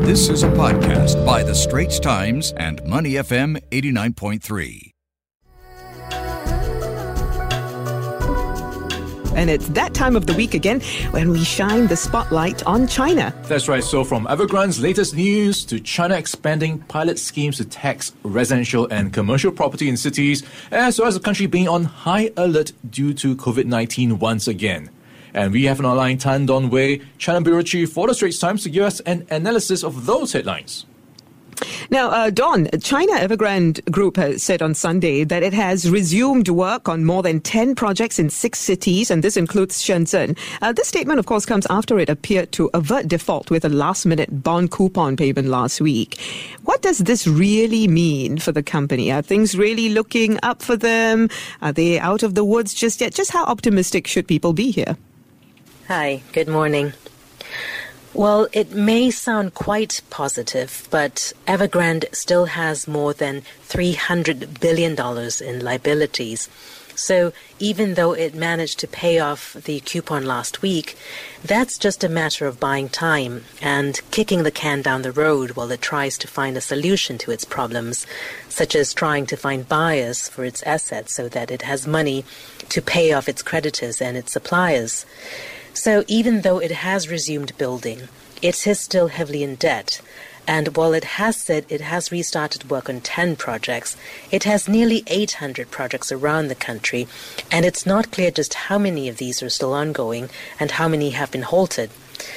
This is a podcast by The Straits Times and Money FM 89.3. And it's that time of the week again when we shine the spotlight on China. That's right. So from Evergrande's latest news to China expanding pilot schemes to tax residential and commercial property in cities, as well as the country being on high alert due to COVID-19 once again. And we have an online Tan Don Wei, China Bureau Chief for The Straits Times, to give us an analysis of those headlines. Now, Don, China Evergrande Group has said on Sunday that it has resumed work on more than 10 projects in 6 cities, and this includes Shenzhen. This statement, of course, comes after it appeared to avert default with a last-minute bond coupon payment last week. What does this really mean for the company? Are things really looking up for them? Are they out of the woods just yet? Just how optimistic should people be here? Hi, good morning. Well, it may sound quite positive, but Evergrande still has more than $300 billion in liabilities. So even though it managed to pay off the coupon last week, that's just a matter of buying time and kicking the can down the road while it tries to find a solution to its problems, such as trying to find buyers for its assets so that it has money to pay off its creditors and its suppliers. So even though it has resumed building, it is still heavily in debt. And while it has said it has restarted work on 10 projects, it has nearly 800 projects around the country, and it's not clear just how many of these are still ongoing and how many have been halted.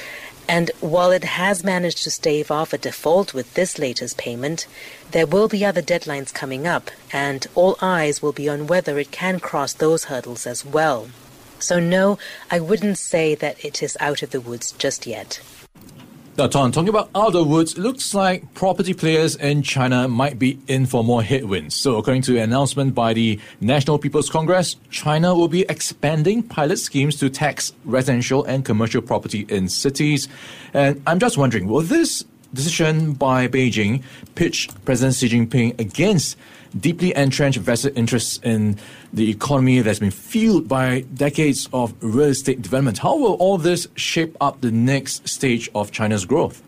And while it has managed to stave off a default with this latest payment, there will be other deadlines coming up, and all eyes will be on whether it can cross those hurdles as well. So no, I wouldn't say that it is out of the woods just yet. Now, Tom, talking about out of the woods, it looks like property players in China might be in for more headwinds. So according to an announcement by the National People's Congress, China will be expanding pilot schemes to tax residential and commercial property in cities. And I'm just wondering, will this decision by Beijing pitch President Xi Jinping against deeply entrenched vested interests in the economy that's been fueled by decades of real estate development? How will all this shape up the next stage of China's growth?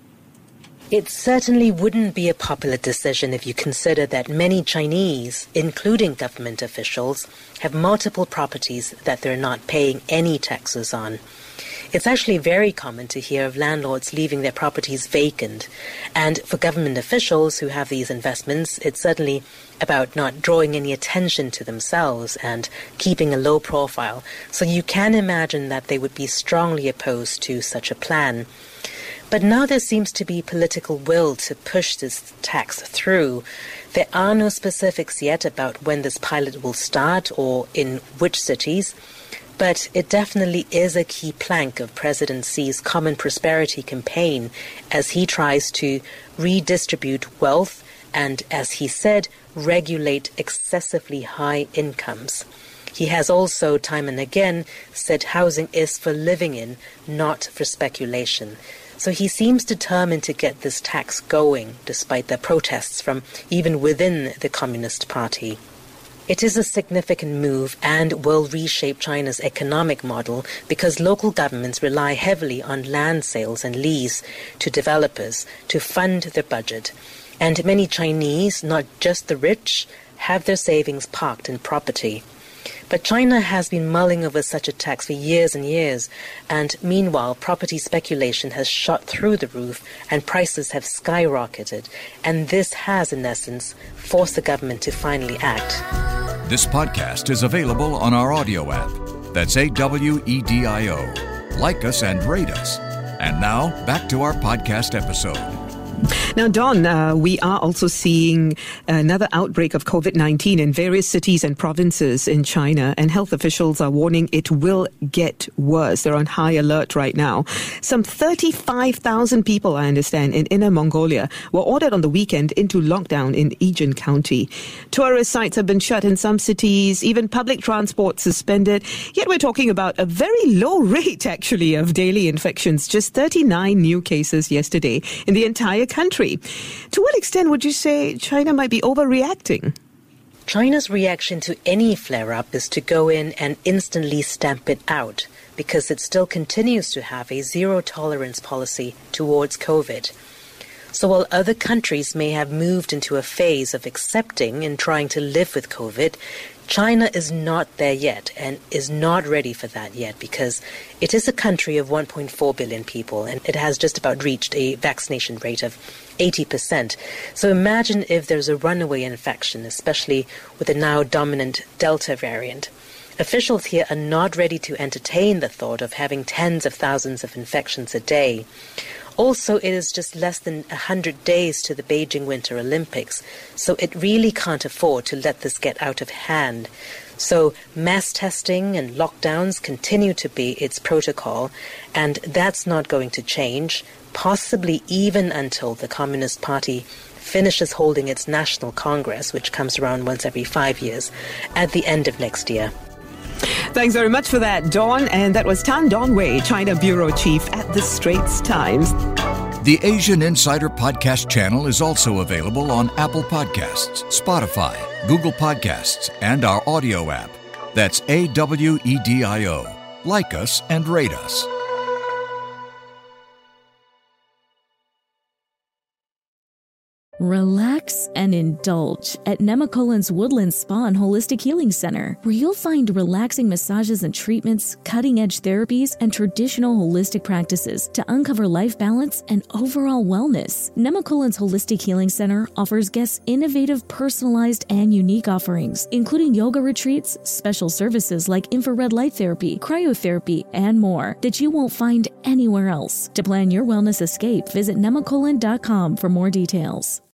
It certainly wouldn't be a popular decision if you consider that many Chinese, including government officials, have multiple properties that they're not paying any taxes on. It's actually very common to hear of landlords leaving their properties vacant. And for government officials who have these investments, it's certainly about not drawing any attention to themselves and keeping a low profile. So you can imagine that they would be strongly opposed to such a plan. But now there seems to be political will to push this tax through. There are no specifics yet about when this pilot will start or in which cities. But it definitely is a key plank of President Xi's Common Prosperity campaign as he tries to redistribute wealth and, as he said, regulate excessively high incomes. He has also, time and again, said housing is for living in, not for speculation. So he seems determined to get this tax going, despite the protests from even within the Communist Party. It is a significant move and will reshape China's economic model because local governments rely heavily on land sales and lease to developers to fund their budget. And many Chinese, not just the rich, have their savings parked in property. But China has been mulling over such a tax for years and years, and meanwhile property speculation has shot through the roof and prices have skyrocketed, and this has, in essence, forced the government to finally act. This podcast is available on our audio app. That's AWEDIO. Like us and rate us. And now, back to our podcast episode. Now, Don, we are also seeing another outbreak of COVID-19 in various cities and provinces in China, and health officials are warning it will get worse. They're on high alert right now. Some 35,000 people, I understand, in Inner Mongolia were ordered on the weekend into lockdown in Ijen County. Tourist sites have been shut in some cities, even public transport suspended. Yet we're talking about a very low rate, actually, of daily infections, just 39 new cases yesterday in the entire country. To what extent would you say China might be overreacting? China's reaction to any flare-up is to go in and instantly stamp it out because it still continues to have a zero-tolerance policy towards COVID. So while other countries may have moved into a phase of accepting and trying to live with COVID, China is not there yet and is not ready for that yet because it is a country of 1.4 billion people and it has just about reached a vaccination rate of 80%. So imagine if there's a runaway infection, especially with the now dominant Delta variant. Officials here are not ready to entertain the thought of having tens of thousands of infections a day. Also, it is just less than 100 days to the Beijing Winter Olympics, so it really can't afford to let this get out of hand. So mass testing and lockdowns continue to be its protocol, and that's not going to change, possibly even until the Communist Party finishes holding its National Congress, which comes around once every 5 years, at the end of next year. Thanks very much for that, Dawn. And that was Tan Dongwei, China Bureau Chief at the Straits Times. The Asian Insider Podcast channel is also available on Apple Podcasts, Spotify, Google Podcasts, and our audio app. That's AWEDIO. Like us and rate us. Relax and indulge at Nemacolin's Woodland Spa and Holistic Healing Center, where you'll find relaxing massages and treatments, cutting-edge therapies, and traditional holistic practices to uncover life balance and overall wellness. Nemacolin's Holistic Healing Center offers guests innovative, personalized, and unique offerings, including yoga retreats, special services like infrared light therapy, cryotherapy, and more that you won't find anywhere else. To plan your wellness escape, visit nemacolin.com for more details.